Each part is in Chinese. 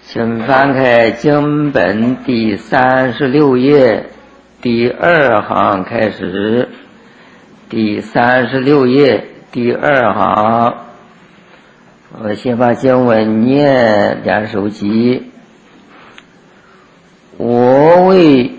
请翻开经本第36页第2行开始。第36页第2行，我先把经文念2首集。我为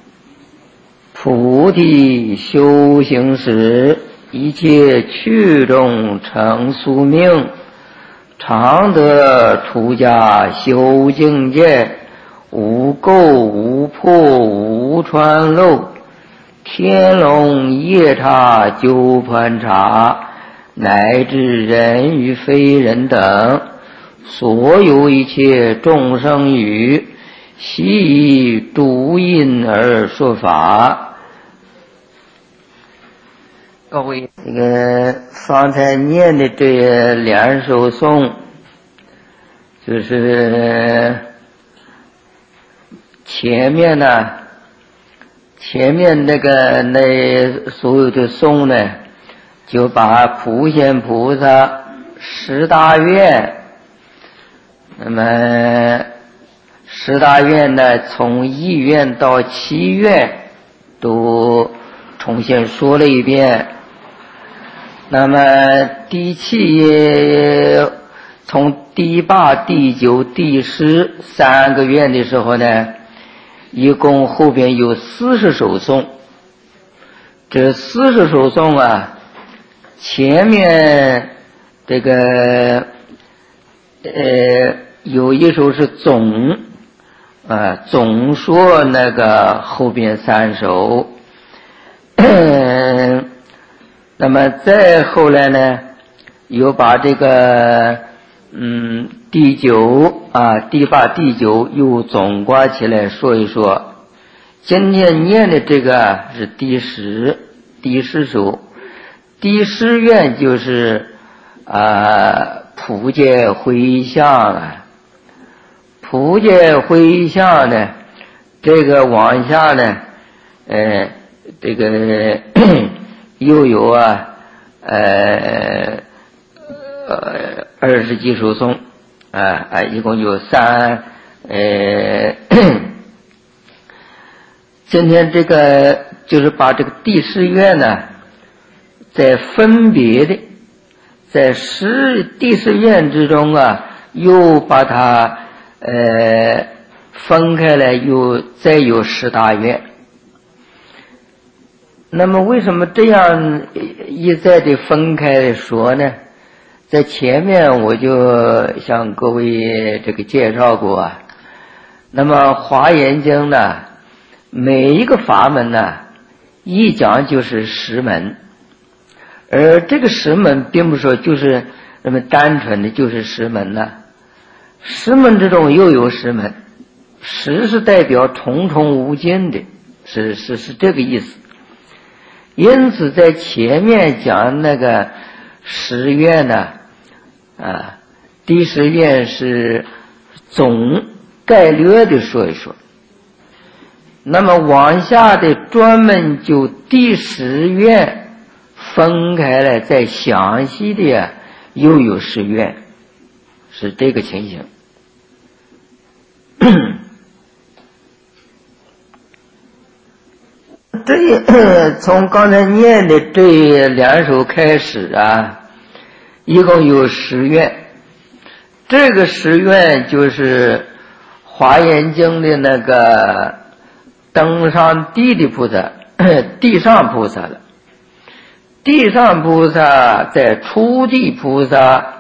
菩提修行时，一切趣中成宿命，常得出家修境界，无垢无破无穿漏，天龙夜叉九盘查，乃至人与非人等，所有一切众生语，悉以独因而说法。各位，这个方才念的这2首颂，就是前面那所有的颂呢，就把普贤菩萨10大愿，那么10大愿呢，从1愿到7愿都重新说了一遍。那么第7从第8、第9、第10 3个愿的时候呢，一共后边有40首颂。这40首颂啊，前面这个有一首是总说那个后边3首。那么再后来呢，又把这个第9第8、第9又总括起来说一说。今天念的这个是第10首。第10愿就是普界回向普界回向呢，这个往下呢这个又有20几首颂一共有今天这个就是把这个第10愿呢，在分别的在第10愿之中又把它分开来，再有10大愿。那么为什么这样一再的分开说呢？在前面我就向各位这个介绍过那么华严经呢，每一个法门呢，一讲就是10门，而这个10门并不说就是那么单纯的就是10门10门之中又有10门，10是代表重重无尽的，是这个意思。因此在前面讲那个10愿呢第10愿是总概略的说一说，那么往下的专门就第10愿分开来再详细的又有10愿，是这个情形。从刚才念的这2首开始一共有10愿。这个10愿就是华严经的那个登上地的菩萨，地上菩萨了。地上菩萨在初地菩萨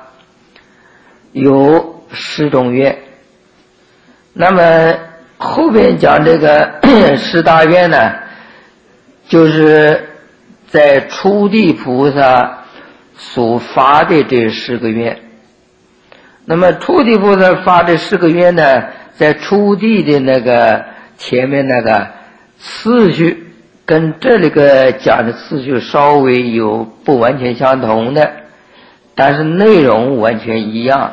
有10种愿。那么后边讲这个10大愿呢，就是在初地菩萨所发的这10个愿。那么初地菩萨发的10个愿呢，在初地的那个前面那个次序跟这里个讲的次序稍微有不完全相同的，但是内容完全一样。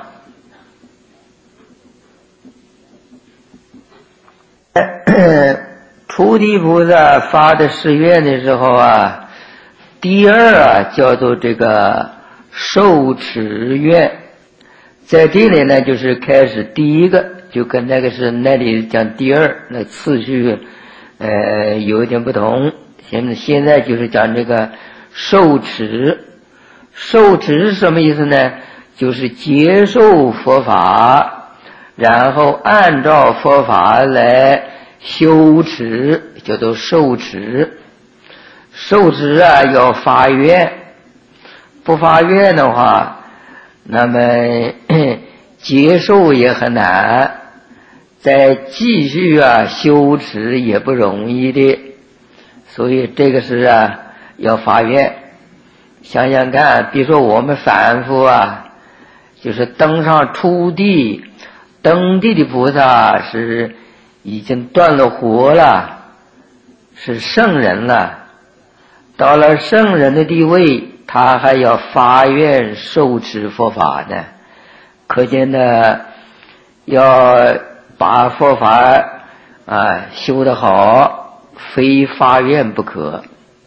初地菩萨发的10愿的时候第2叫做这个受持愿。在这里呢，就是开始第一个就跟那个是那里讲第二那次序有一点不同。现在就是讲这个受持。受持是什么意思呢？就是接受佛法，然后按照佛法来修持，叫做受持。受持啊要发愿，不发愿的话，那么接受也很难，再继续修持也不容易的。所以这个是要发愿。想想看，比如说我们凡夫就是登上初地，登地的菩萨是已经断了火了，是圣人了。到了圣人的地位，他还要发愿受持佛法呢。可见呢，要把佛法修得好，非发愿不可。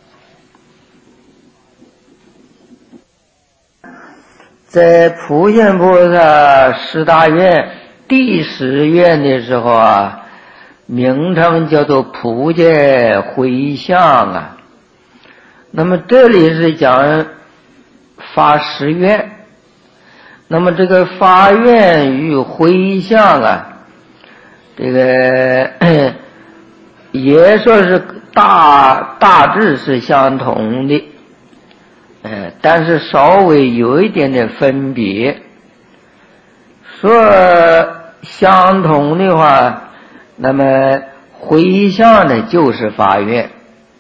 在普贤菩萨十大愿第10愿的时候名称叫做普贤回向那么这里是讲发10愿，那么这个发愿与回向这个也说是大致是相同的。但是稍微有一点点分别。说相同的话，那么回向呢就是发愿。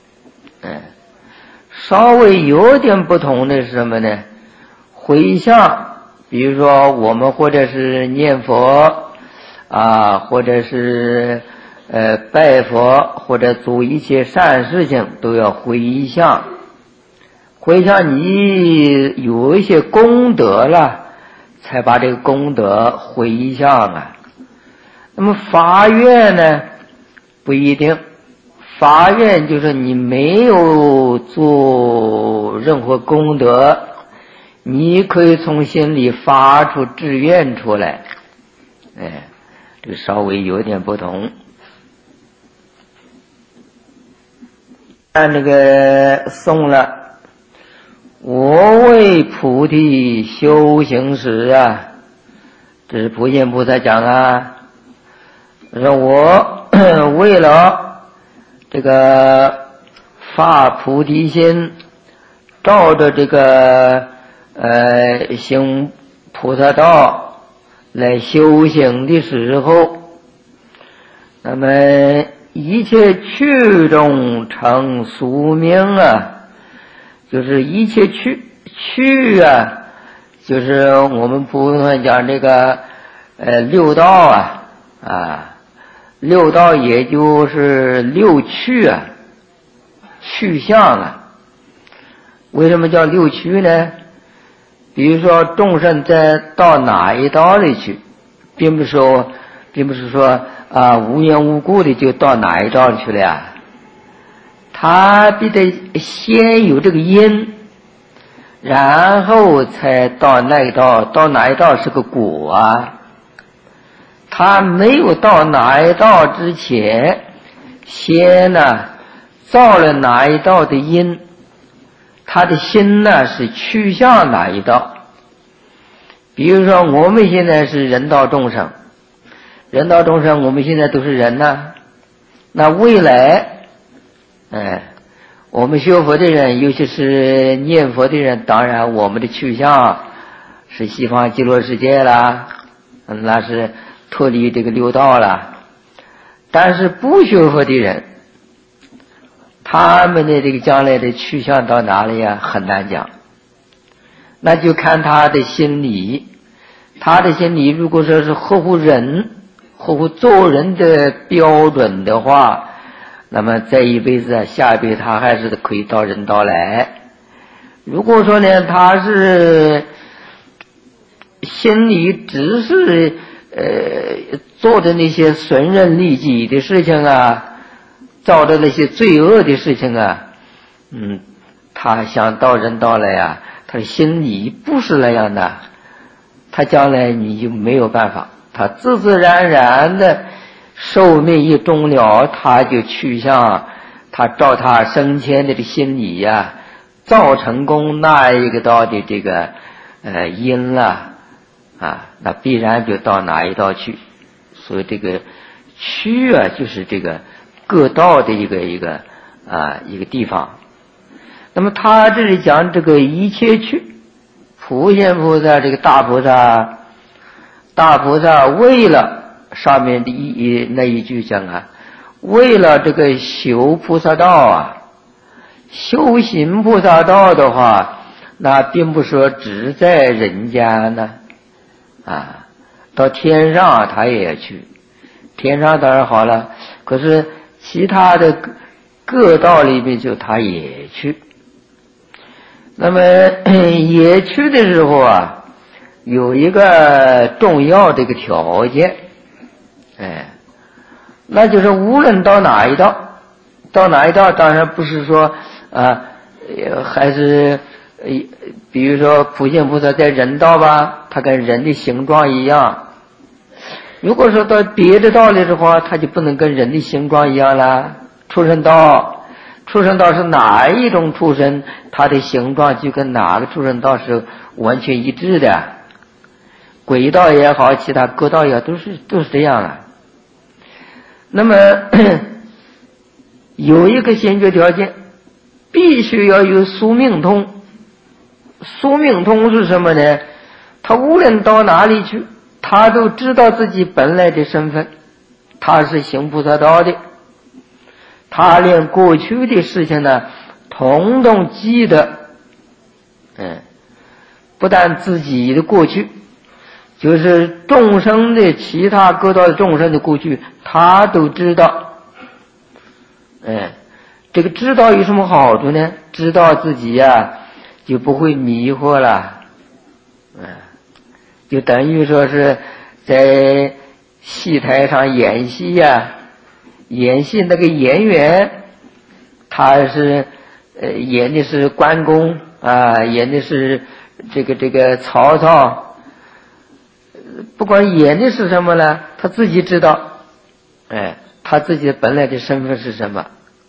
稍微有点不同的是什么呢？回向，比如说我们或者是念佛或者是拜佛，或者做一切善事情都要回向。回向你有一些功德了，才把这个功德回向那么发愿呢，不一定。发愿就是你没有做任何功德，你可以从心里发出志愿出来。这稍微有点不同。按这个诵了。我为菩提修行时这是普贤菩萨讲说我为了这个发菩提心，照着这个行菩萨道来修行的时候，那么一切趣中成宿命就是一切趣就是我们普通人讲这个六道六道也就是六趣趣相为什么叫六趣呢？比如说众生到哪一道里去，并不是说无缘无故的就到哪一道去了他必得先有这个因，然后才到那一道。到哪一道是个果他没有到哪一道之前，先造了哪一道的因，他的心是趋向哪一道。比如说我们现在是人道众生，我们现在都是人那未来我们学佛的人，尤其是念佛的人，当然我们的趋向是西方极乐世界啦，那是脱离这个六道了。但是不学佛的人，他们的这个将来的去向到哪里很难讲。那就看他的心理，如果说是合乎做人的标准的话，那么这一辈子下一辈子他还是可以到人道来。如果说呢，他是心里只是做的那些损人利己的事情造的那些罪恶的事情他想到人道来他的心里不是那样的，他将来你就没有办法， 他自自然然的寿命一终了，他就去向他照他生前的心理呀，造成功那一个道的这个因了啊，那必然就到哪一道去。所以这个区啊，就是这个各道的一个地方。那么他这里讲这个一切趣，普贤菩萨这个大菩萨为了上面的那一句讲啊，为了这个修菩萨道啊，修行菩萨道的话，那并不说只在人间呢啊，到天上他也要去，天上当然好了，可是其他的各道里面就他也去。那么也去的时候啊，有一个重要的一个条件，那就是无论到哪一道，当然不是说还是比如说普贤菩萨在人道吧，他跟人的形状一样。如果说到别的道理的话，他就不能跟人的形状一样了。畜生道是哪一种畜生，它的形状就跟哪个畜生道是完全一致的。鬼道也好，其他各道也好，都是这样的。那么有一个先决条件，必须要有宿命通。宿命通是什么呢？他无论到哪里去，他都知道自己本来的身份，他是行菩萨道的，他连过去的事情呢统统记得。不但自己的过去，就是众生的其他各道的众生的过去他都知道。这个知道有什么好处呢？知道自己就不会迷惑了。就等于说是在戏台上演戏演戏那个演员，他是演的是关公演的是这个曹操，不管演的是什么呢，他自己知道，他自己本来的身份是什么。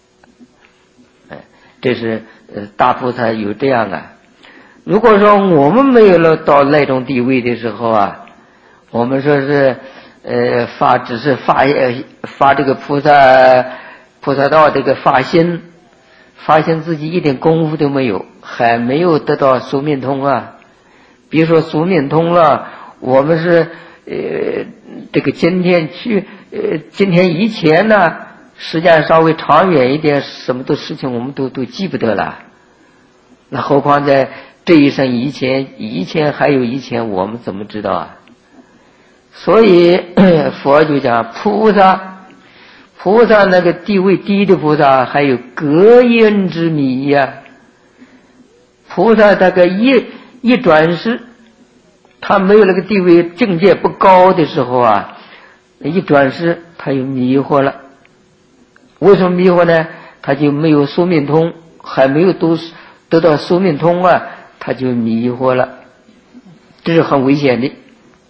这是大菩萨有这样啊。如果说我们没有了到那种地位的时候我们说是只是发这个菩萨道这个发心自己一点功夫都没有，还没有得到宿命通别说宿命通了，我们是这个今天以前呢，时间稍微长远一点，什么的事情我们都记不得了，那何况在这一生以前还有以前，我们怎么知道所以佛就讲菩萨那个地位低的菩萨还有隔阴之谜菩萨大概一转世，他没有那个地位境界不高的时候一转世他又迷惑了。为什么迷惑呢？他就没有宿命通，还没有得到宿命通他就迷惑了，这是很危险的。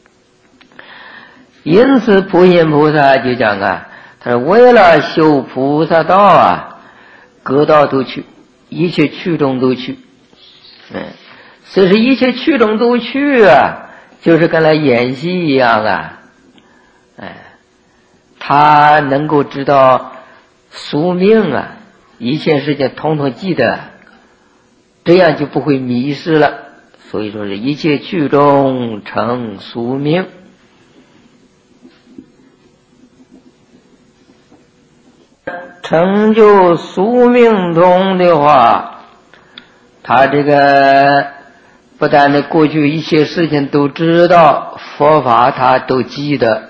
因此普贤菩萨就讲他说为了修菩萨道各道都去，一切趣中都去。所以说一切趣中都去就是跟他演戏一样他能够知道宿命一切事情统统记得，这样就不会迷失了。所以说是一切趣中成宿命。成就宿命通的话，他这个不但的过去一切事情都知道，佛法他都记得。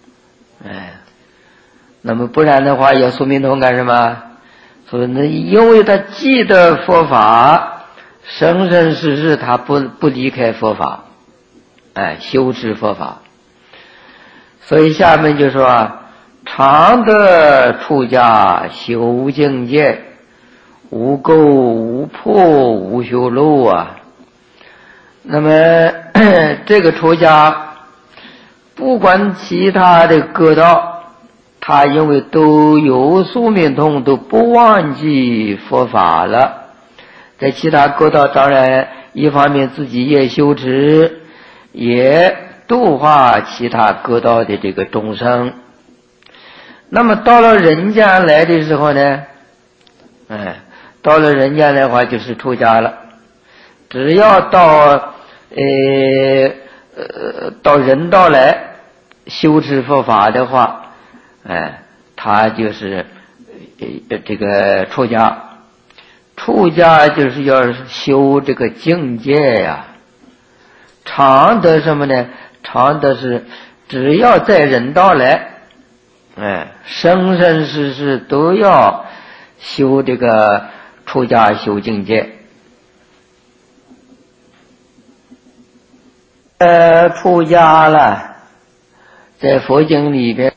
那么不然的话要宿命通干什么？所以呢，因为他记得佛法，生生世世他不离开佛法，修持佛法。所以下面就说常得出家修境界，无垢无破无修漏那么这个出家不管其他的各道，他因为都有宿命通，都不忘记佛法了。在其他各道，当然一方面自己也修持，也度化其他各道的这个众生。那么到了人间来的时候呢，到了人间的话就是出家了。只要到人道来修持佛法的话，他就是这个出家。出家就是要修这个境界呀。常得什么呢？常得是只要在人道来，生生世世都要修这个出家修境界。出家了，在佛经里边，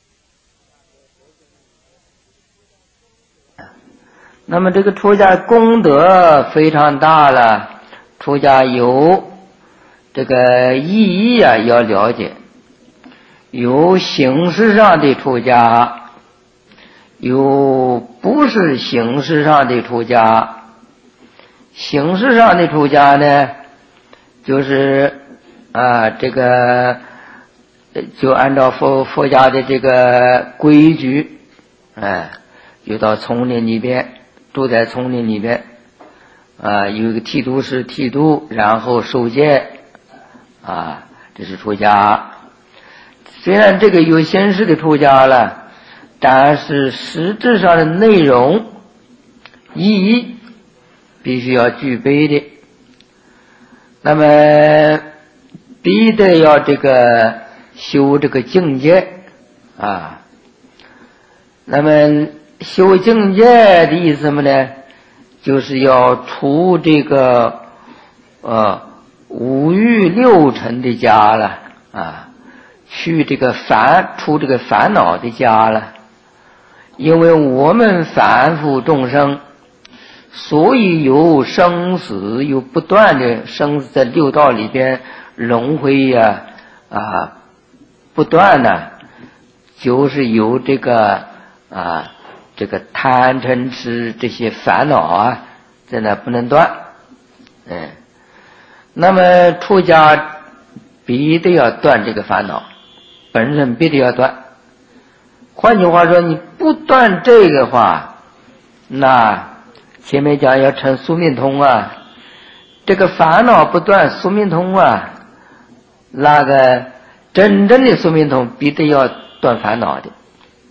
那么这个出家功德非常大了。出家有这个意义啊，要了解。有形式上的出家，有不是形式上的出家。形式上的出家呢，就是这个就按照佛家的这个规矩，就到丛林里边，住在丛林里边，有一个剃度师剃度，然后受戒，这是出家。虽然这个有形式的出家了，但是实质上的内容意义必须要具备的。那么必得要这个修这个境界那么修境界的意思什么呢？就是要除这个五欲六尘的家了去这个除这个烦恼的家了。因为我们凡夫众生，所以有生死，有不断的生死，在六道里边轮回不断的，就是有这个这个贪嗔痴这些烦恼在那不能断。那么出家必须要断这个烦恼，本身必须要断。换句话说，你不断这个话，那前面讲要成宿命通这个烦恼不断，宿命通那个真正的宿命通必须要断烦恼的。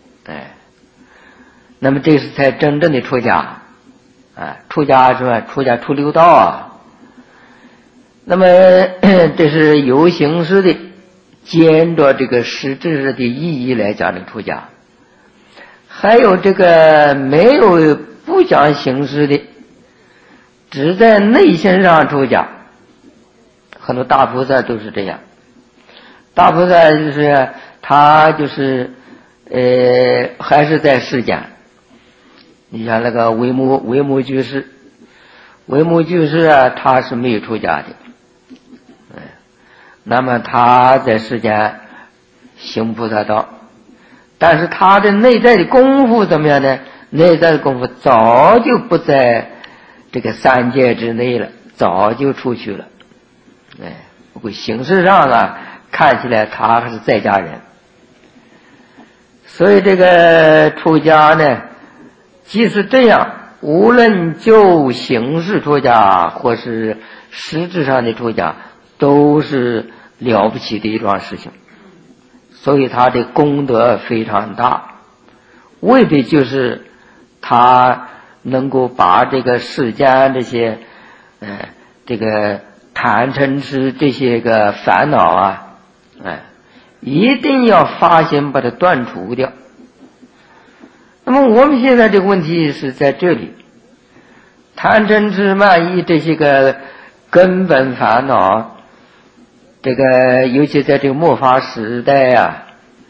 那么这是才真正的出家出家是吧？出家出六道那么这是有形式的，兼着这个实质的意义来讲的出家。还有这个没有不讲形式的，只在内心上出家。很多大菩萨都是这样。大菩萨就是他就是还是在世间。你像那个维摩居士，他是没有出家的。那么他在世间行菩萨道，但是他的内在的功夫怎么样呢？内在的功夫早就不在这个三界之内了，早就出去了。不过形式上看起来他还是在家人。所以这个出家呢，即使这样，无论就形式出家或是实质上的出家，都是了不起的一桩事情。所以他的功德非常大，为的就是他能够把这个世间这些这个贪嗔痴这些个烦恼一定要发心把它断除掉。那么我们现在这个问题是在这里，贪嗔痴慢疑这些个根本烦恼，这个尤其在这个末法时代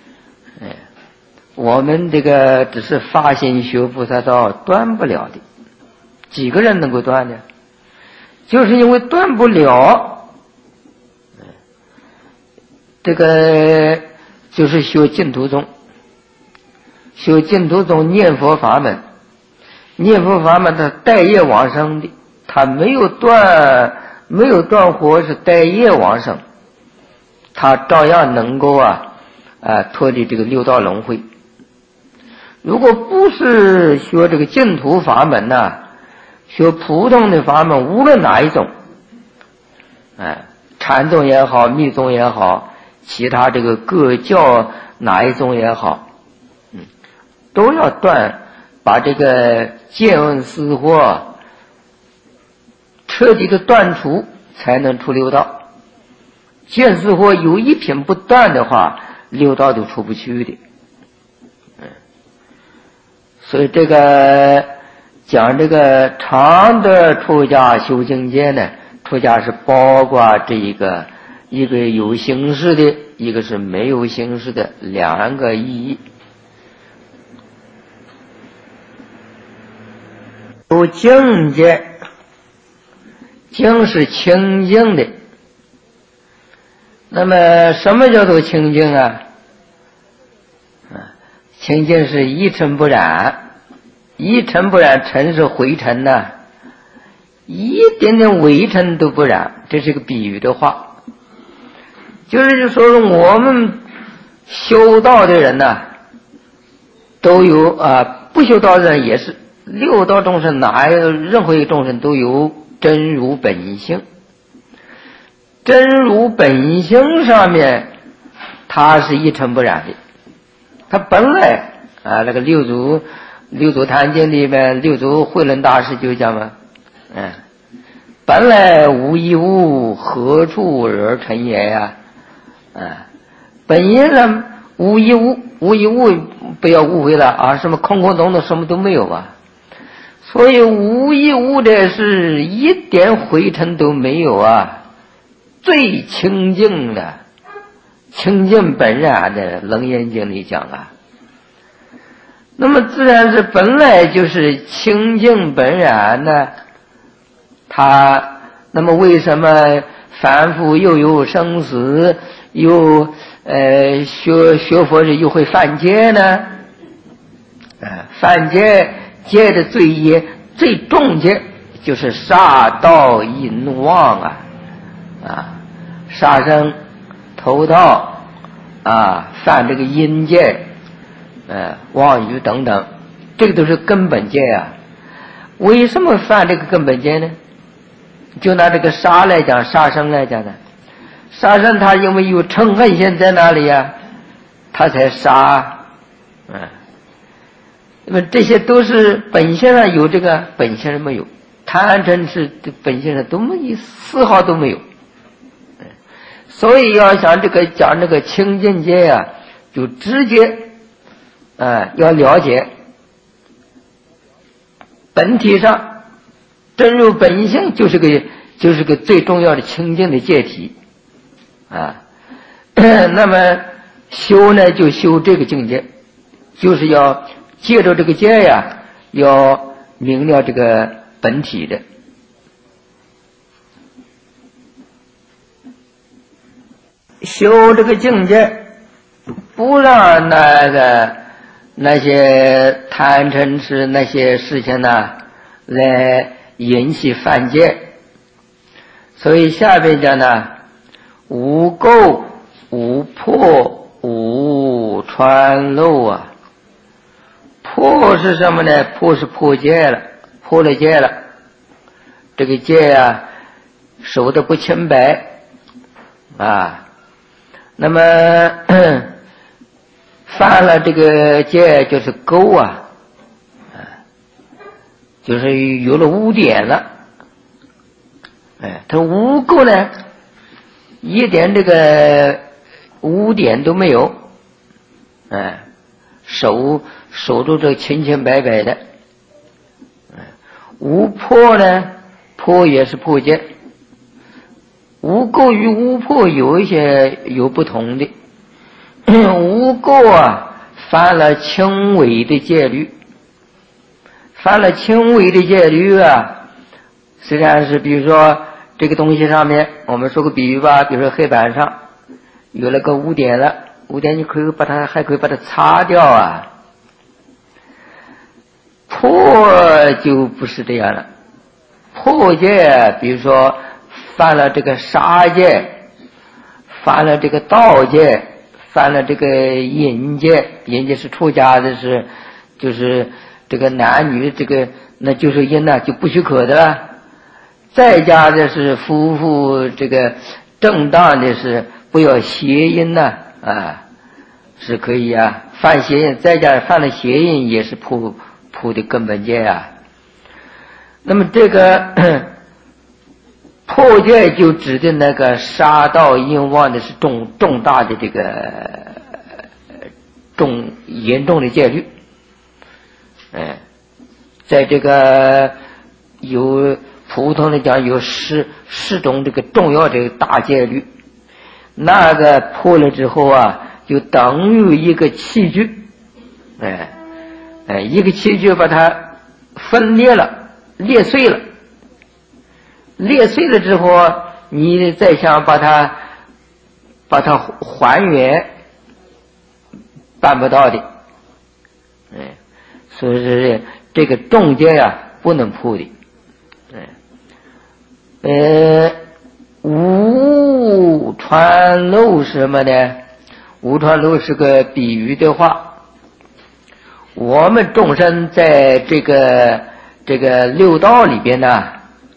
我们这个只是发心修菩萨道断不了的。几个人能够断呢？就是因为断不了， 这个就是修净土宗，修净土宗念佛法门，念佛法门它带业往生的，它没有断活，是带业往生，它照样能够脱离这个六道轮回。如果不是学这个净土法门学普通的法门，无论哪一种，禅宗也好，密宗也好，其他这个各教哪一宗也好，都要把这个见闻思惑彻底的断除，才能出六道。见思惑有一品不断的话，六道都出不去的。所以这个讲这个常德出家修境界呢，出家是包括这一个有形式的，一个是没有形式的，两个意义。有境界，境是清净的。那么什么叫做清净清净是一尘不染，一尘不染，尘是灰尘一点点微尘都不染，这是个比喻的话。就是说我们修道的人都有不修道的人也是，六道众生哪有任何一个众生都有真如本性。真如本性上面它是一尘不染的，它本来那个六祖坛经里面，六祖慧能大师就讲嘛，本来无一物，何处而成也呀？本因上无一物，无一物不要误会了什么空空洞洞，什么都没有所以无一物的是一点灰尘都没有最清净的，清净本然的，楞严经里讲那么自然是本来就是清净本然它那么为什么凡夫又有生死，又学佛时又会犯戒呢？犯戒的罪业最重戒就是杀盗淫妄杀生偷盗犯这个淫戒妄语等等，这个都是根本戒为什么犯这个根本戒呢？就拿这个杀来讲，杀生来讲杀生他因为有嗔恨心在哪里他才杀那么这些都是本性上有，这个本性上没有，贪嗔痴本性上都没有，丝毫都没有。所以要想讲这个清净戒就直接要了解本体上真如本性就是个最重要的清净的戒体那么修呢，就修这个境界，就是要借着这个戒要明了这个本体的。修这个境界，不让那些贪嗔痴那些事情来引起犯戒。所以下边讲无垢无破无穿漏破是什么呢？破是破戒了，破了戒了，这个戒守得不清白那么犯了这个戒就是垢就是有了污点了他无垢呢一点这个污点都没有守住这清清白白的无破呢，破也是破戒，无垢与无破有一些有不同的无垢犯了轻微的戒律，犯了轻微的戒律实际上是比如说这个东西上面，我们说个比喻吧，比如说黑板上有了个污点了，污点你还可以把它擦掉啊。破就不是这样了，破戒比如说犯了这个杀戒，犯了这个盗戒，犯了这个淫戒，淫戒是出家的就是这个男女这个那就是淫呢，就不许可的了。在家的是夫妇这个正当的是不要邪淫呢是可以啊。犯邪淫，在家犯了邪淫也是破的根本戒啊。那么这个破戒就指的那个杀盗淫妄的是重大的这个严重的戒律。在这个有普通的讲有十种这个重要的大戒律，那个破了之后啊，就等于一个器具，一个器具把它分裂了，裂碎了之后，你再想把它还原，办不到的。所以说这个重戒呀不能破的。无传漏是什么呢？无传漏是个比喻的话。我们众生在这个六道里边呢，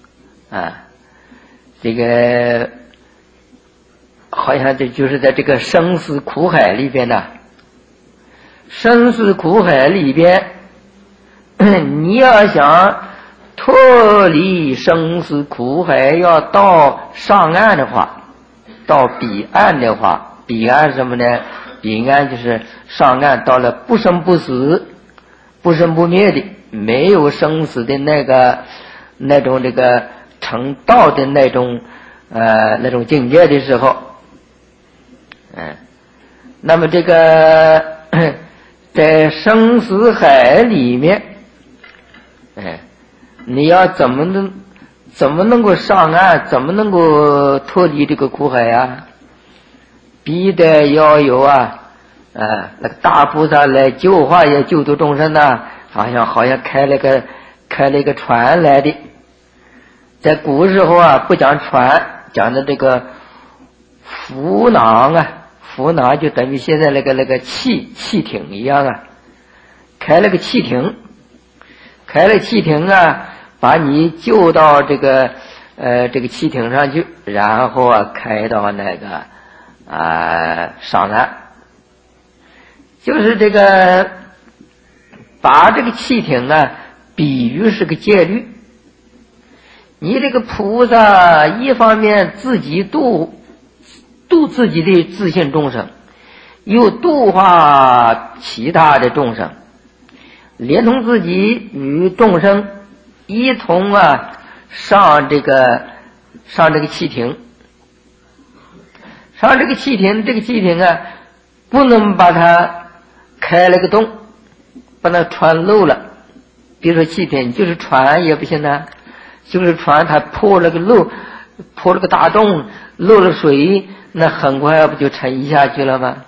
这个好像这就是在这个生死苦海里边呢。生死苦海里边，你要想脱离生死苦海，要到上岸的话，到彼岸的话，彼岸什么呢？彼岸就是上岸到了不生不死、不生不灭的，没有生死的那种这个成道的那种境界的时候，那么这个在生死海里面，你要怎么能够上岸，怎么能够脱离这个苦海啊？必得要有那个大菩萨来救化也救度众生呐，好像开了一个船来的。在古时候不讲船，讲的这个浮囊浮囊就等于现在那个汽艇一样开了个汽艇，把你救到这个汽艇上去，然后开到那个上岸，就是这个把这个汽艇比喻是个戒律。你这个菩萨一方面自己度自己的自信众生，又度化其他的众生，连同自己与众生一同上这个汽艇。上这个汽艇不能把它开了个洞，把它穿漏了。比如说汽艇就是船也不行就是船它破了个漏，破了个大洞，漏了水，那很快不就沉下去了吗？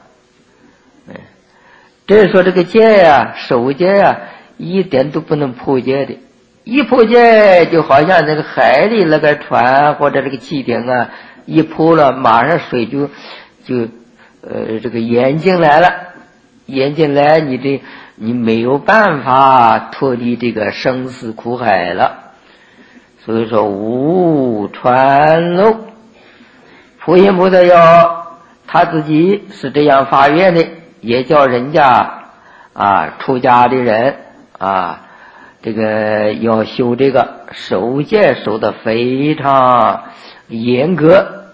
这说这个戒守戒一点都不能破戒的。一破戒就好像那个海里那个船或者这个汽艇一破了，马上水就这个淹进来了，你没有办法脱离这个生死苦海了。所以说无传漏，普贤菩萨他自己是这样发愿的，也叫人家出家的人这个要修这个守戒，守得非常严格。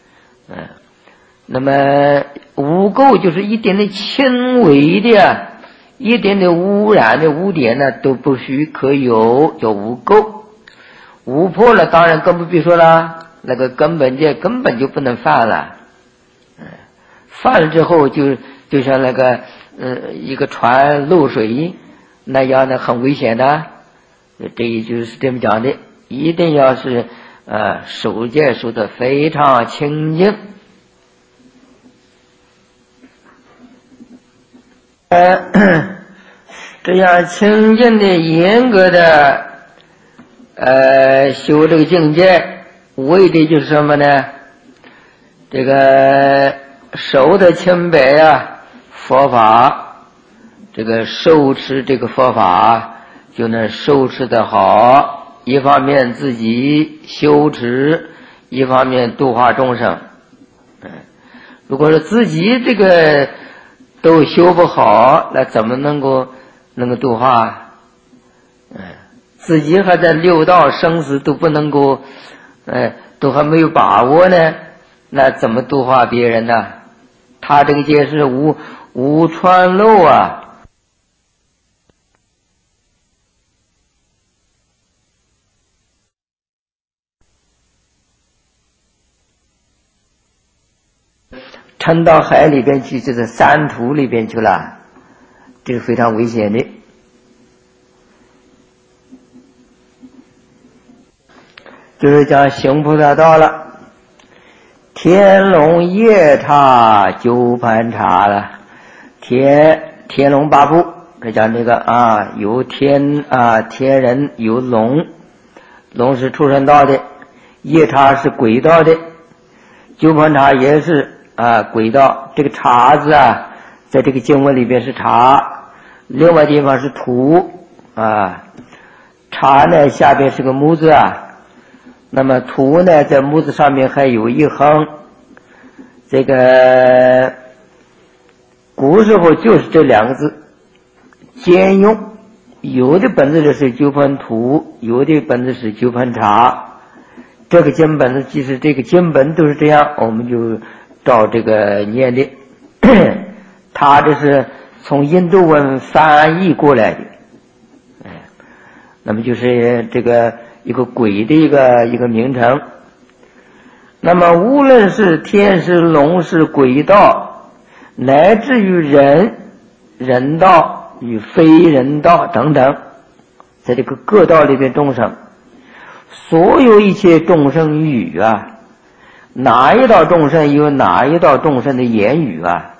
那么污垢就是一点的轻微的一点的污染的污点都不许可有，叫污垢。污破了当然更不必说了，那个根本就不能犯了。犯了之后就像那个一个船漏水那样的，很危险的。这也就是这么讲的，一定要是守戒守得非常清净。 这样清净的严格的修这个境界，为的就是什么呢？这个守的清白啊，佛法，这个受持这个佛法就能受持的好，一方面自己修持，一方面度化众生。如果是自己这个都修不好，那怎么能够度化？自己还在六道生死都不能够，都还没有把握呢，那怎么度化别人呢？他这个界是无穿漏啊。沉到海里边去，就是山土里边去了，这是非常危险的。就是讲行菩萨道了，天龙夜叉九盘查了，天龙八部，这讲这个啊，有天人，有龙是畜生道的，夜叉是鬼道的，九盘查也是鬼道。这个查字啊，在这个经文里边是查，另外地方是土查呢下边是个木字啊。那么土呢，在木字上面还有一横，这个古时候就是这两个字兼用，有的本子是九盘土，有的本子是九盘查。这个经本即使这个经本都是这样，我们就照这个念的。他这是从印度文翻译过来的，那么就是这个一个鬼的一个名称。那么无论是天是龙是鬼道，乃至于人道与非人道等等，在这个各道里边众生，所有一切众生语啊，哪一道众生有哪一道众生的言语啊。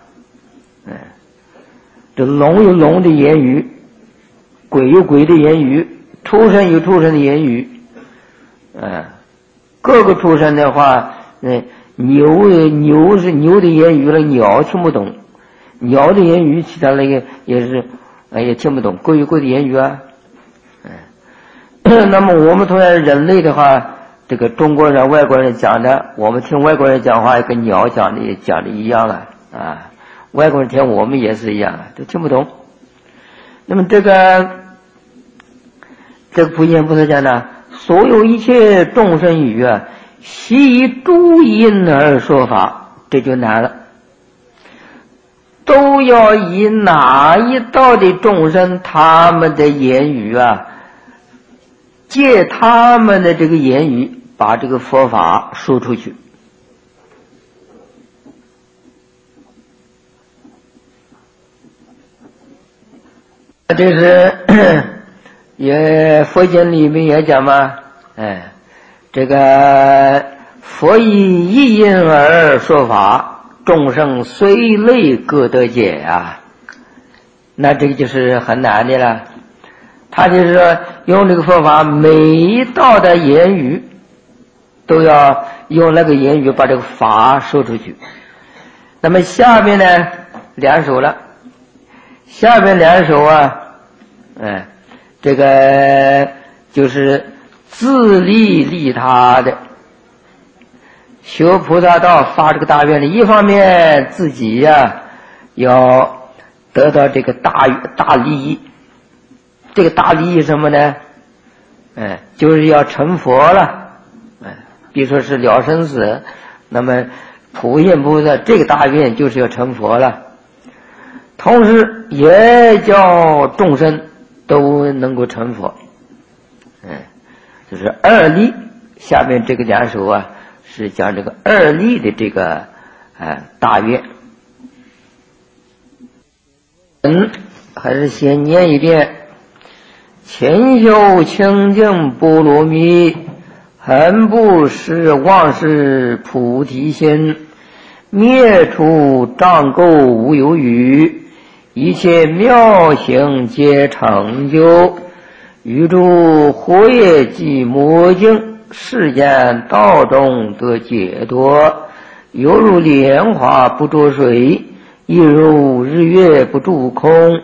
这龙有龙的言语，鬼有鬼的言语，畜生有畜生的言语。各个畜生的话，牛是牛的言语了，鸟听不懂；鸟的言语，其他那个也是也听不懂，各有各的言语啊。那么我们同样人类的话，这个中国人、外国人讲的，我们听外国人讲话，跟鸟讲的一样了啊。外国人听我们也是一样，都听不懂。那么这个普贤菩萨讲呢，所有一切众生语啊，悉以诸因而说法，这就难了。都要以哪一道的众生他们的言语啊，借他们的这个言语，把这个佛法说出去。这是也佛经里面也讲嘛，这个佛以一因而说法，众生随类各得解啊。那这个就是很难的了。他就是说用这个佛法，每一道的言语都要用那个言语把这个法说出去。那么下面呢两首了，下面两首啊，这个就是自利利他的，修菩萨道发这个大愿力，一方面自己要得到这个大利益。这个大利益什么呢？就是要成佛了。比如说是了生死，那么普贤菩萨这个大愿就是要成佛了，同时也叫众生都能够成佛。就是二利。下面这个两首啊是讲这个二利的这个大愿。还是先念一遍：勤修清净波罗蜜，恒不失忘失菩提心，灭除障垢无有余， 一切妙行皆成就，欲诸火业及魔境，世间道中得解脱，犹如莲花不着水，亦如日月不住空。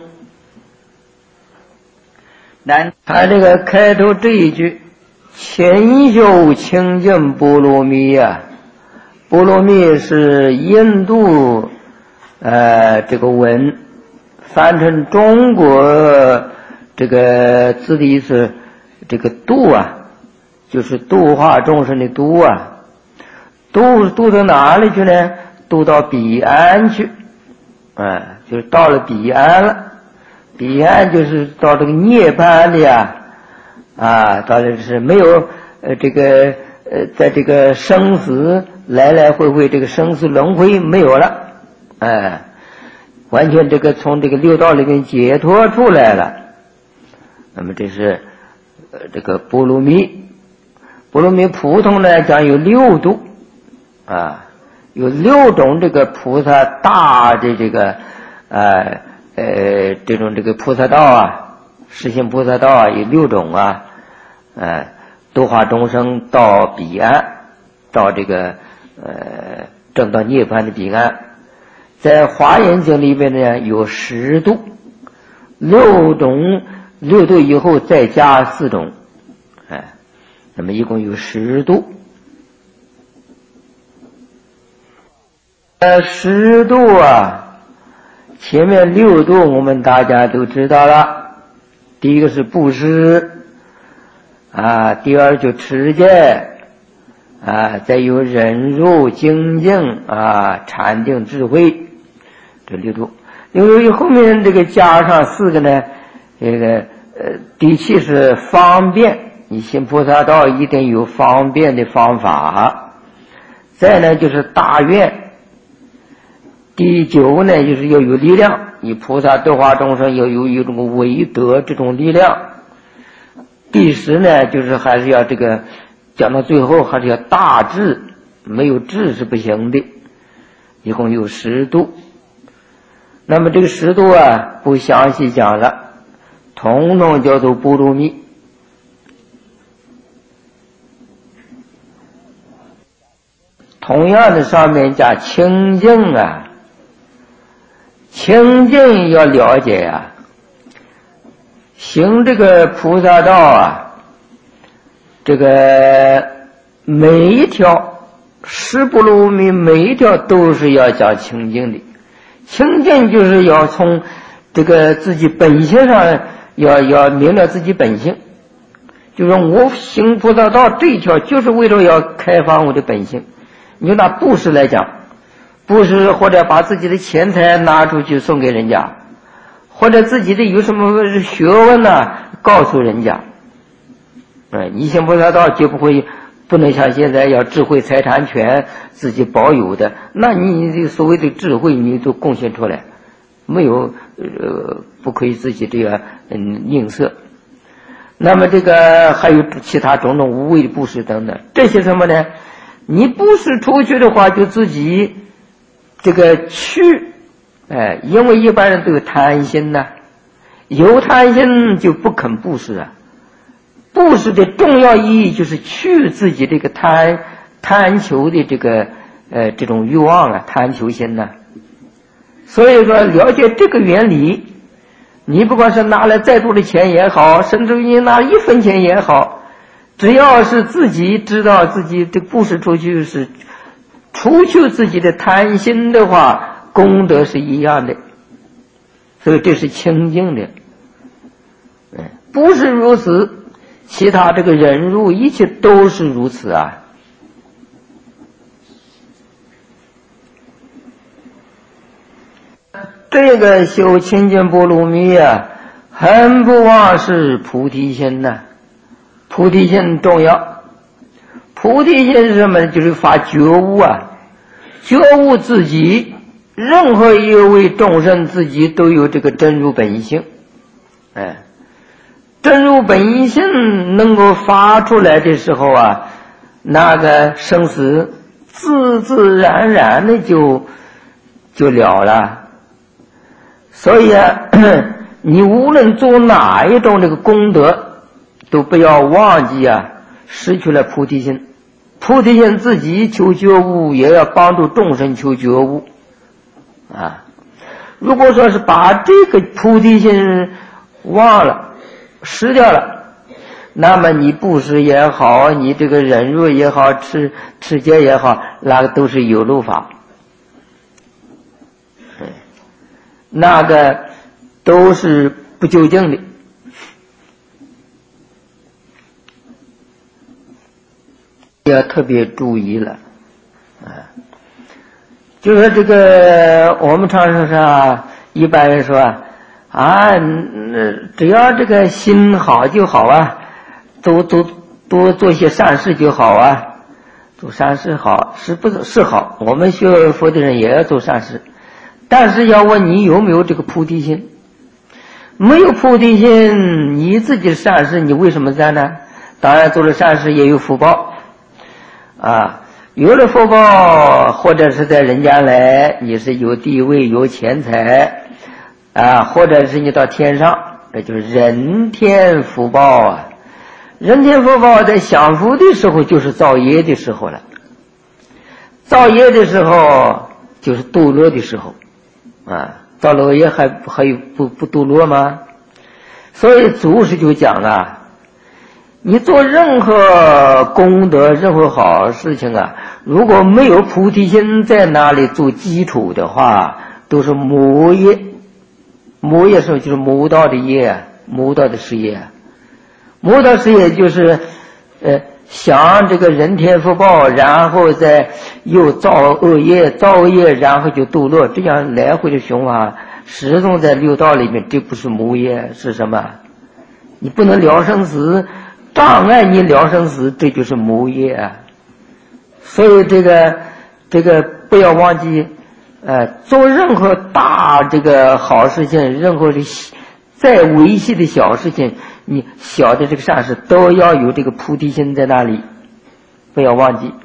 他这个开头这一句千修清净波罗蜜啊，波罗蜜是印度这个文，翻成中国这个字的意思，这个度啊，就是度化众生的度啊，度到哪里去呢？度到彼岸去，就是到了彼岸了。彼岸就是到这个涅槃的呀，到底是没有在这个生死来来回回这个生死轮回没有了，完全这个从这个六道里面解脱出来了。那么这是这个波罗蜜。波罗蜜普通呢讲有6度有6种这个菩萨大的这个这种这个菩萨道啊，实行菩萨道啊有6种度化众生到彼岸，到这个证到涅槃的彼岸。在华严经里边呢有10度，6度以后再加4种，那么一共有10度。10度前面6度我们大家都知道了，第一个是布施第二就持戒再有忍辱精进禅定智慧，这6度。因为后面这个加上4个呢，这个第7是方便，你行菩萨道一定有方便的方法。再呢就是大愿。第9呢就是要有力量，你菩萨度化众生要有这个为德这种力量。第10呢就是还是要这个讲到最后还是要大智，没有智是不行的。一共有10度。那么这个10度不详细讲了，统统叫做波罗蜜。同样的上面加清净清净要了解行这个菩萨道这个每一条10波罗蜜每一条都是要讲清净的。清净就是要从这个自己本性上要明了自己本性，就是我行菩萨道这一条就是为了要开发我的本性。你就拿布施来讲，布施或者把自己的钱财拿出去送给人家，或者自己的有什么学问告诉人家。你行菩萨道就不能像现在要智慧财产权自己保有的，那你所谓的智慧你都贡献出来，没有不可以自己这样吝啬。那么这个还有其他种种无谓的布施等等，这些什么呢？你布施出去的话就自己这个去因为一般人都有贪心有贪心就不肯布施布施的重要意义就是去自己这个贪求的这个这种欲望贪求心所以说了解这个原理，你不管是拿了再多的钱也好，甚至于拿1分钱也好，只要是自己知道自己这布施出去是除去自己的贪心的话，功德是一样的。所以这是清净的。不是如此，其他这个忍辱一切都是如此这个修清净波罗蜜很不忘是菩提心菩提心重要。菩提心是什么呢？就是发觉悟觉悟自己，任何一位众生自己都有这个真如本性真如本性能够发出来的时候那个生死自自然然的就了了。 所以啊，你无论做哪一种这个功德，都不要忘记啊，失去了菩提心。菩提心自己求觉悟，也要帮助众生求觉悟啊。如果说是把这个菩提心忘了失掉了，那么你布施也好，你这个忍辱也好，持戒也好，那个都是有漏法，那个都是不究竟的。要特别注意了啊。就说这个我们常说是一般人说啊，只要这个心好就好啊，多做些善事就好啊。做善事好是好，我们学佛的人也要做善事，但是要问你有没有这个菩提心。没有菩提心，你自己的善事你为什么在呢？当然做了善事也有福报啊，有了福报，或者是在人间来，你是有地位有钱财啊，或者是你到天上，这就是人天福报啊。人天福报在享福的时候就是造业的时候了，造业的时候就是堕落的时候啊，造了业还有不堕落吗？所以祖师就讲啊，你做任何功德任何好事情啊，如果没有菩提心在那里做基础的话，都是魔业。魔业是就是魔道的业，魔道的事业。魔道事业就是想这个人天福报，然后再又造恶业，造恶业然后就堕落，这样来回的循环，始终在六道里面。这不是魔业，是什么？你不能了生死，障碍你了生死，这就是魔业啊。所以这个不要忘记，做任何大这个好事情，任何的再微细的小事情，你小的这个善事都要有这个菩提心在那里，不要忘记。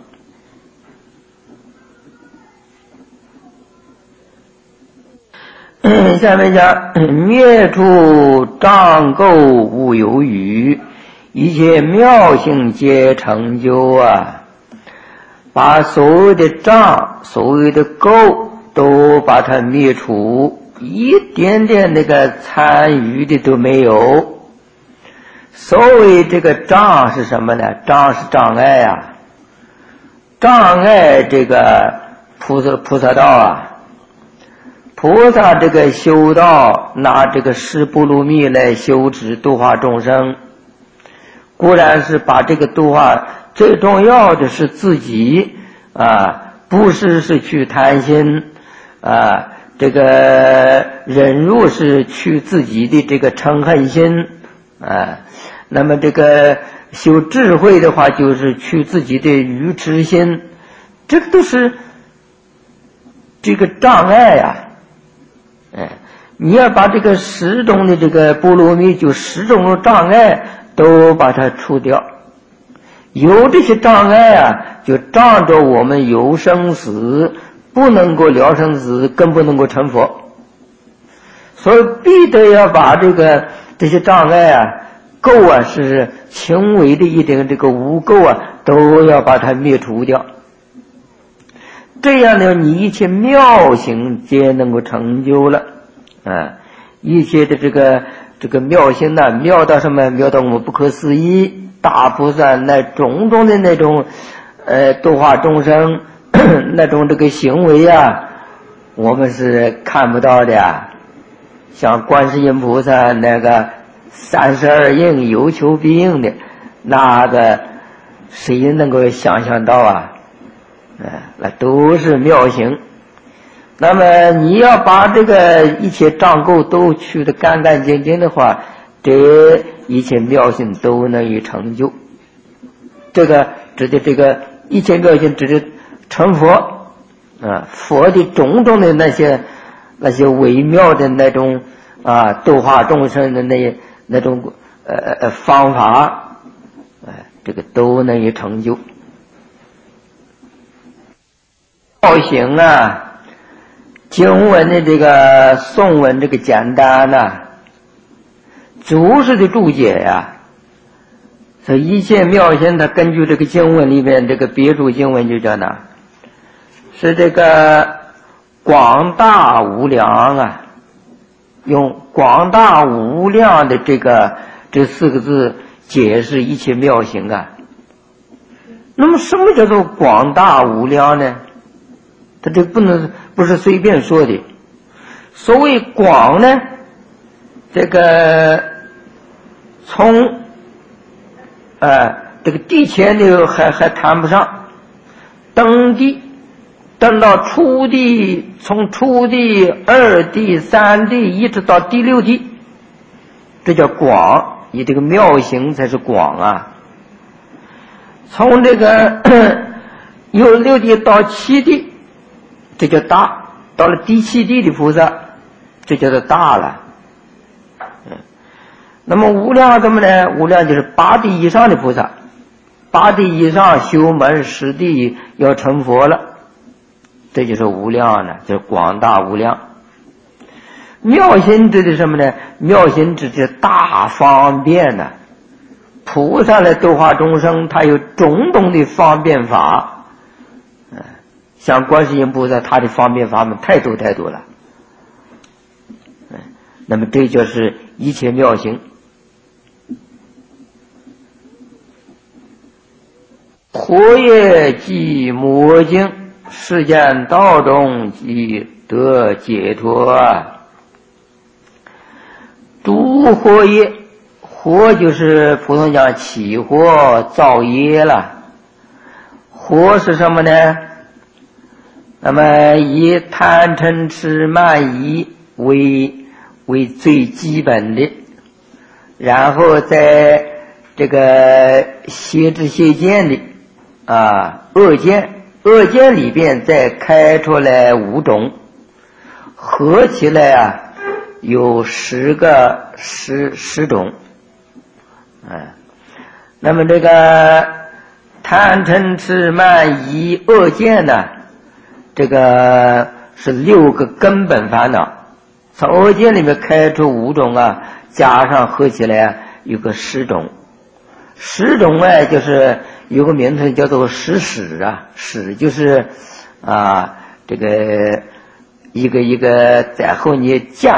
下面讲灭除障垢无有余，一切妙行皆成就啊。把所有的障所有的垢都把它灭除，一点点那个参与的都没有。所谓这个障是什么呢？障是障碍啊，障碍这个菩萨道啊，菩萨这个修道拿这个十波罗蜜来修持度化众生，固然是把这个度化，最重要的是自己啊，不是去贪心啊，这个忍辱是去自己的这个嗔恨心啊，那么这个修智慧的话，就是去自己的愚痴心，这个都是这个障碍啊。你要把这个十种的这个波罗蜜，就十种的障碍都把它除掉。有这些障碍啊，就障着我们有生死，不能够了生死，更不能够成佛。所以必得要把这些障碍啊，垢啊，是轻微的一点这个污垢啊，都要把它灭除掉。这样呢，你一切妙行皆能够成就了啊！一切的这个妙行呢，妙到什么？妙到我们不可思议。大菩萨那种种的那种度化众生那种这个行为啊，我们是看不到的呀。像观世音菩萨那个32应有求必应的，那个谁能够想象到啊？那都是妙行。那么你要把这个一切障垢都去得干干净净的话，这一切妙行都能以成就。这个指的这个一切妙行指的成佛啊，佛的种种的那些微妙的那种啊度化众生的那种方法，这个都能以成就。妙行啊， 经文的这个颂文这个简单呐，注释的注解呀，所以一切妙心它根据这个经文里面这个别注经文就叫呢，是这个广大无量啊，用广大无量的这四个字解释一切妙行啊。那么什么叫做广大无量呢？它这不是随便说的。所谓广呢，这个从这个地前的还谈不上，登地登到初地，从初地、二地、三地一直到第六地，这叫广，以这个妙行才是广啊。从这个有六地到七地，这叫大，到了第七地的菩萨，这叫做大了。那么无量怎么呢？无量就是八地以上的菩萨，八地以上修门十地要成佛了，这就是无量了，就是广大无量。妙心指的什么呢？妙心指的大方便呢。菩萨来度化众生，他有种种的方便法，像观世音菩萨，他的方便法门太多太多了。那么这就是一切妙行。活跃即魔境，世间道中即得解脱啊。诸活业，活就是普通讲起火造业了。活是什么呢？那么以贪嗔痴慢疑为最基本的，然后在这个邪知邪见的恶见里边再开出来5种，合起来有10种。那么这个贪嗔痴慢疑恶见呢，这个是6个根本烦恼，从恶见里面开出5种加上合起来有个10种。10种就是有个名称叫做10使使就是这个一个在后你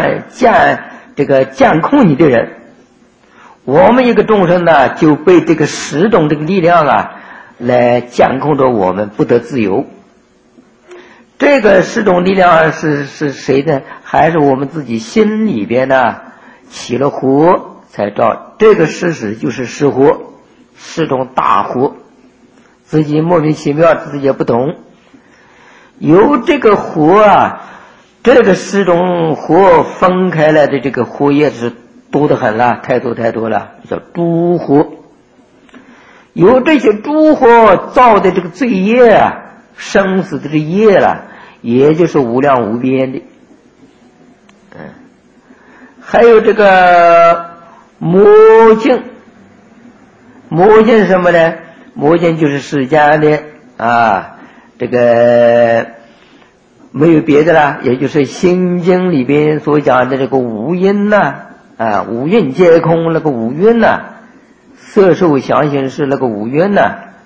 监控你的人。我们一个众生呢，就被这个10种这个力量来监控着我们，不得自由。这个10种力量是谁呢？还是我们自己心里边起了火才照。这个10使就是10火，10种大火，自己莫名其妙自己也不懂。由这个火这个10种火分开来的这个火也是多得很了，太多了，叫诸火。由这些诸火造的这个罪业生死的这业也就是无量无边的。还有这个魔境，魔境是什么呢？魔境就是世间的这个没有别的了，也就是心经里边所讲的这个五蕴五蕴皆空，那个五蕴色受想行识那个五蕴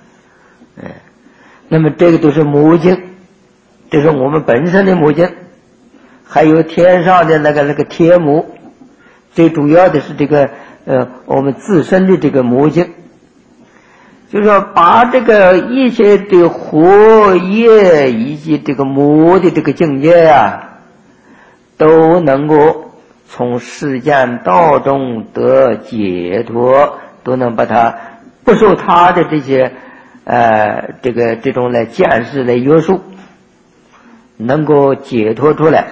那么这个都是魔境，这是我们本身的魔境。还有天上的那个天魔，最主要的是这个我们自身的这个魔境。就是说把这个一切的活业以及这个魔的这个境界都能够从世间道中得解脱，都能把它不受他的这些这种来见识来约束，能够解脱出来。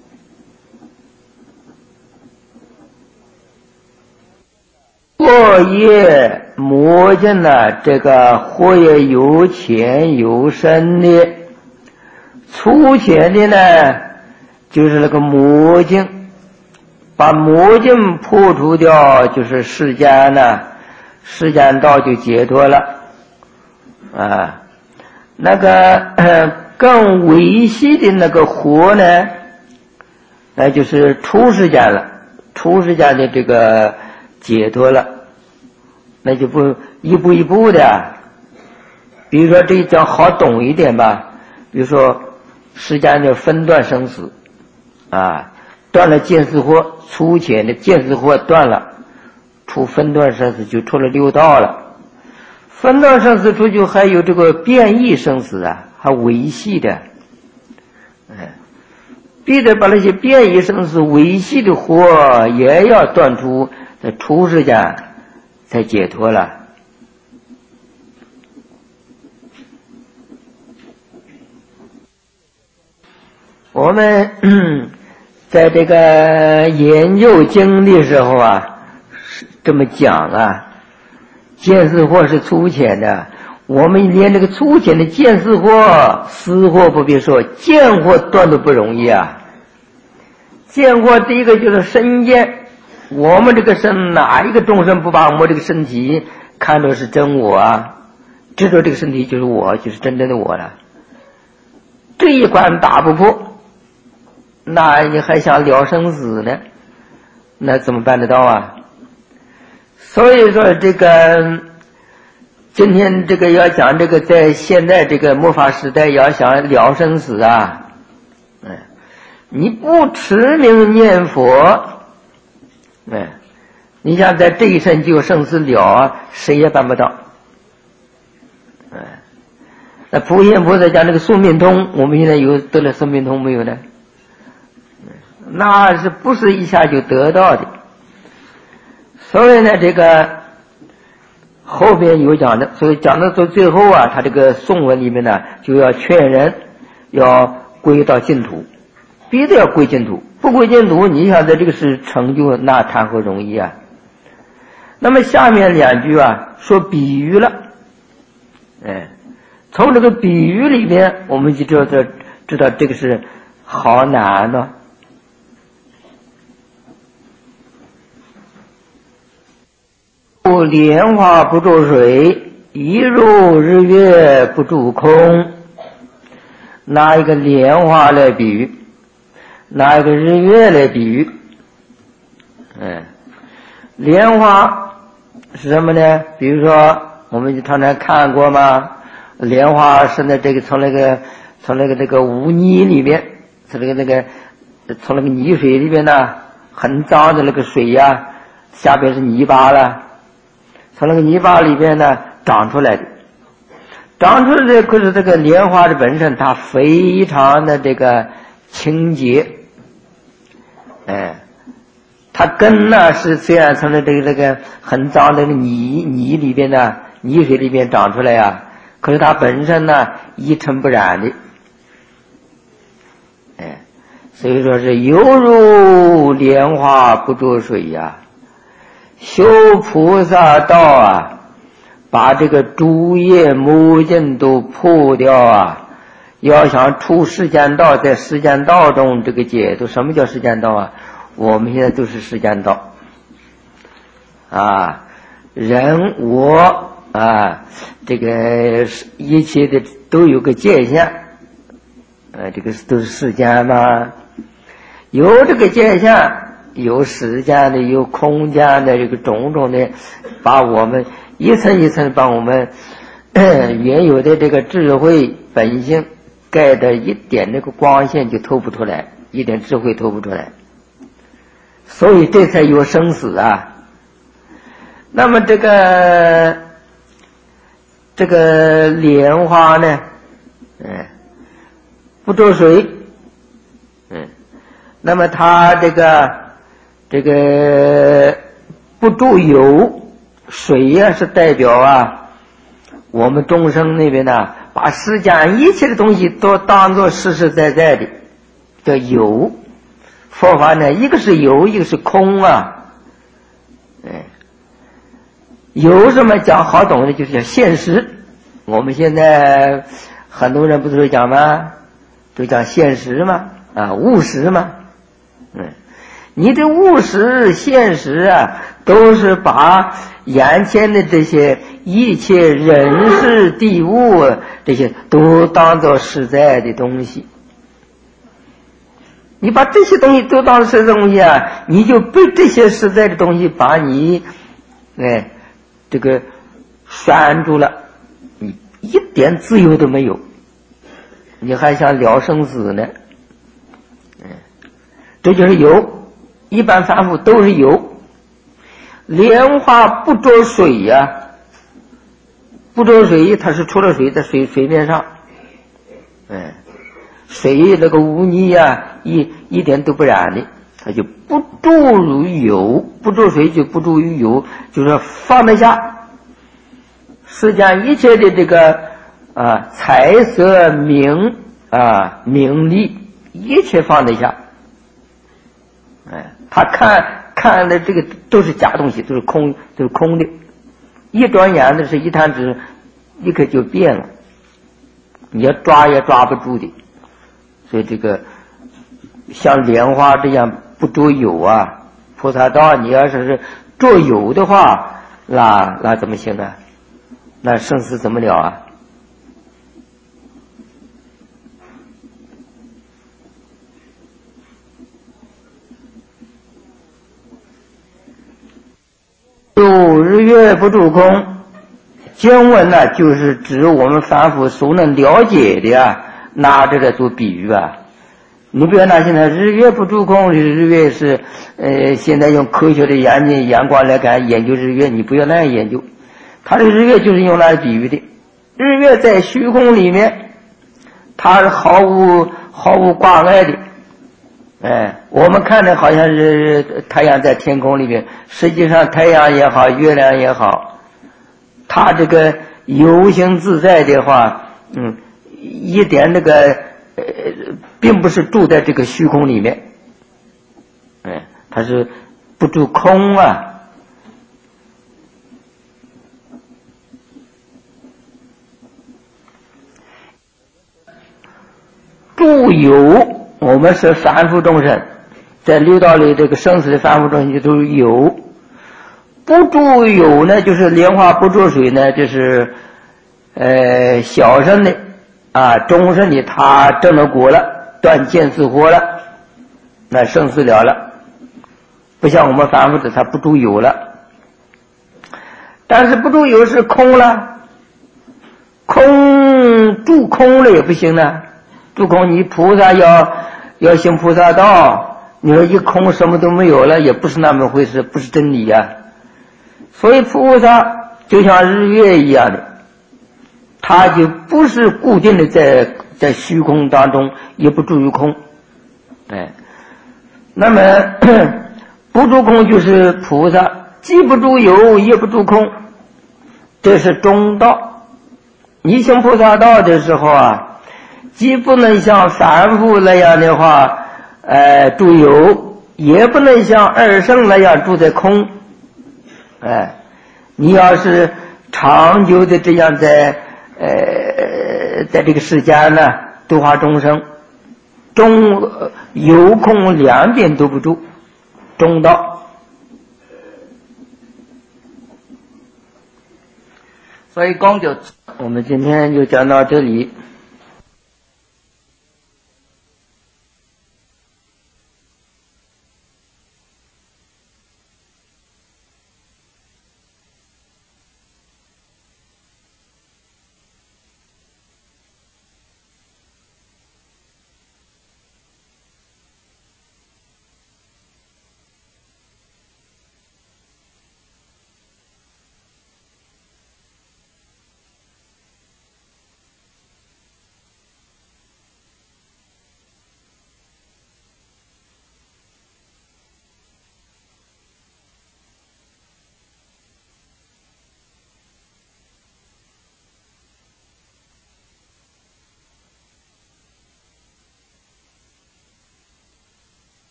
活业魔境这个活业有浅有深的，粗浅的呢就是那个魔境，把魔境破除掉，就是世间世间道就解脱了那个更维系的那个活呢， 那就是出世间了，出世间的这个解脱了，那就不一步一步的。比如说这一讲好懂一点吧，比如说世间的分段生死啊，断了见思惑，粗浅的见思惑断了，出分段生死就出了六道了。分段生死出去还有这个变异生死啊，还维系的，必得把那些变异生死维系的惑也要断出，在出世间才解脱了。我们在这个研究经的时候啊，这么讲啊，见思惑是粗浅的，我们连这个粗浅的见思惑、思惑不必说，见惑断都不容易啊。见惑第一个就是身见，我们这个身哪一个众生不把我们这个身体看作是真我啊？知道这个身体就是我，就是真正的我了。这一关打不破，那你还想了生死呢？那怎么办得到啊？所以说这个今天这个要讲这个，在现在这个末法时代要想了生死啊，你不持名念佛，你想在这一生就生死了啊，谁也办不到。那普贤菩萨讲这个宿命通，我们现在有得了宿命通没有呢？那是不是一下就得到的？所以呢，这个后边有讲的，所以讲到最后啊，他这个颂文里面呢，就要劝人要归到净土，必须要归净土，不归净土，你想在这个是成就，那谈何容易啊？那么下面两句啊，说比喻了，从这个比喻里面，我们就知道这个是好难呢。莲花不住水，一入日月不住空。拿一个莲花来比喻，拿一个日月来比喻。莲花是什么呢？比如说我们就常常看过嘛，莲花是在这个从那个污泥里面，从那个泥水里面呢，很脏的那个水呀，下边是泥巴了，从那个泥巴里边呢长出来的，可是这个莲花的本身它非常的这个清洁，它根呢是虽然从这个很脏的泥里边呢，泥水里边长出来啊，可是它本身呢一尘不染的，所以说是犹如莲花不着水呀。修菩萨道啊，把这个诸业魔境都破掉啊，要想出世间道，在世间道中这个解脱。什么叫世间道啊？我们现在都是世间道啊，人我啊，这个一切的都有个界限，这个都是世间嘛，有这个界限，有时间的，有空间的，这个种种的，把我们一层一层把我们原有的这个智慧本性盖的一点那个光线就透不出来，一点智慧透不出来，所以这才有生死啊。那么这个莲花呢，不着水，那么它这个不住有，水呀是代表啊我们众生那边呢，把世间一切的东西都当作实实在在的，叫有。佛法呢，一个是有，一个是空啊。有什么讲好懂的，就是叫现实。我们现在很多人不是讲吗？都讲现实嘛，务实嘛。你的务实现实啊，都是把眼前的这些一切人事地物这些都当作实在的东西。 你把这些东西都当实在东西啊，你就被这些实在的东西把你这个拴住了，你一点自由都没有，你还想了生死呢？这就是有，一般凡夫都是有。莲花不着水呀，不着水，它是出了水在水面上，水那个污泥呀，一点都不染的，它就不注入有，不注水就不注于有，就是放得下。世间一切的这个财色名名利，一切放得下。他看的这个都是假东西，都是空的，一转眼的是一弹指，立刻就变了，你要抓也抓不住的。所以这个像莲花这样不着有啊，菩萨道你要是着有的话，那怎么行啊？那生死怎么了啊？有日月不住空，经文呢就是指我们凡夫所能了解的啊，拿这个做比喻啊。你比如拿现在日月不住空，日月是现在用科学的眼光来看研究日月，你不要那样研究，它这个日月就是用来比喻的。日月在虚空里面，它是毫无挂碍的。我们看着好像是太阳在天空里面，实际上太阳也好，月亮也好，它这个游行自在的话，一点那个并不是住在这个虚空里面，它是不住空啊。住有，我们是凡夫众生，在六道里这个生死的凡夫众生都是有。不住有呢，就是莲花不着水呢，就是小生的中生的他证了果了，断见死活了，那生死了了，不像我们凡夫的他不住有了。但是不住有是空了，空住空了也不行呢。住空，你菩萨要行菩萨道，你说一空什么都没有了，也不是那么回事，不是真理呀。所以菩萨就像日月一样的，它就不是固定的在虚空当中，也不住于空。那么不住空就是菩萨，既不住有，也不住空，这是中道。你行菩萨道的时候啊，既不能像凡夫那样的话住有，也不能像二圣那样住在空。你要是长久的这样在这个世间呢，度化众生，有空两边都不住，中道。所以我们今天就讲到这里。